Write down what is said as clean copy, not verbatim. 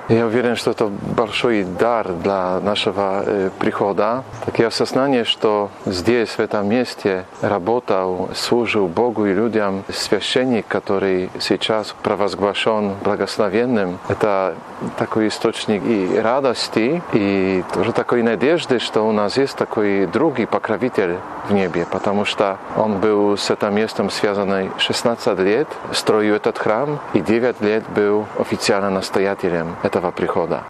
Я уверен, что это большой дар для нашего прихода. Такое осознание, что здесь, в этом месте, работал, служил Богу и людям священник, который сейчас провозглашен благословенным. Это такой источник и радости, и тоже такой надежды, что у нас есть такой другой покровитель в небе, потому что он был с этим местом связан 16 лет, строил этот храм, и 9 лет был официально настоятелем этого прихода.